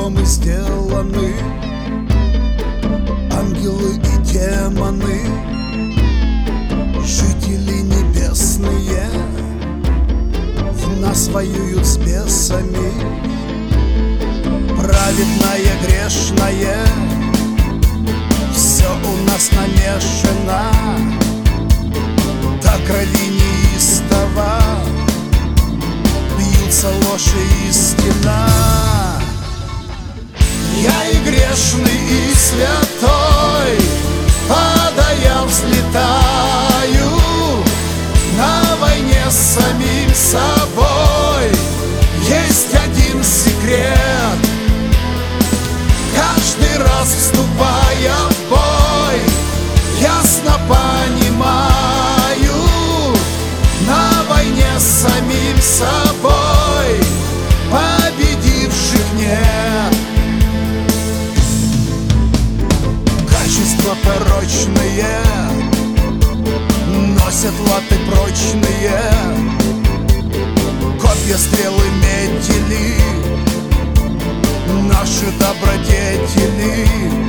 что мы сделаны, ангелы и демоны, жители небесные в нас воюют с бесами. Праведное, грешное, все у нас намешано до крови неистово, бьются ложь и истина. Я и грешный, и святой, падая, взлетаю на войне с самим собой. Есть один секрет: каждый раз, вступая в бой, ясно понимаю, на войне с самим собой победивших нет. Качества порочные носят латы прочные, копья, стрелы, метели, наши добродетели.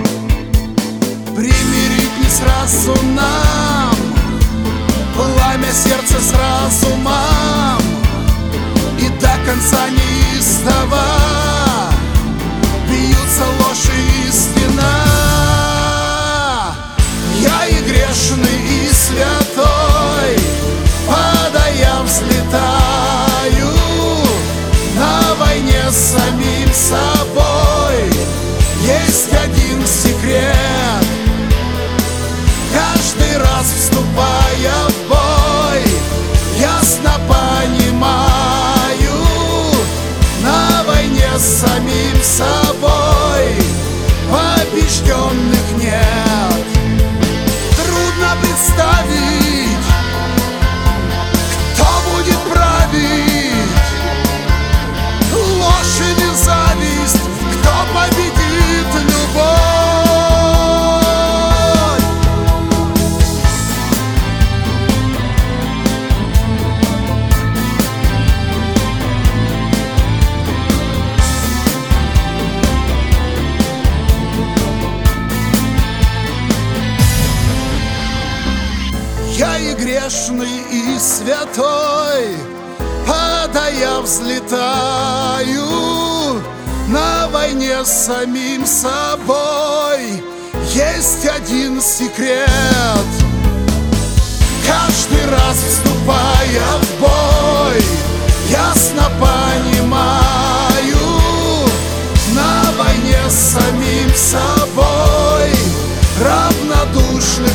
Примирить не сразу нам пламя сердца с разумом, и до конца неистово бьются ложь и истина. Я и грешный, и святой, падая, взлетаю на войне с самим собой. Есть один секрет: каждый раз, вступая в бой, ясно понимаю, на войне с самим собой побежденных нет. Трудно представить, кто будет править, ложь или зависть, кто победит любовь. Я и грешный, и святой, падая, взлетаю на войне с самим собой. Есть один секрет: каждый раз, вступая в бой, ясно понимаю, на войне с самим собой равнодушных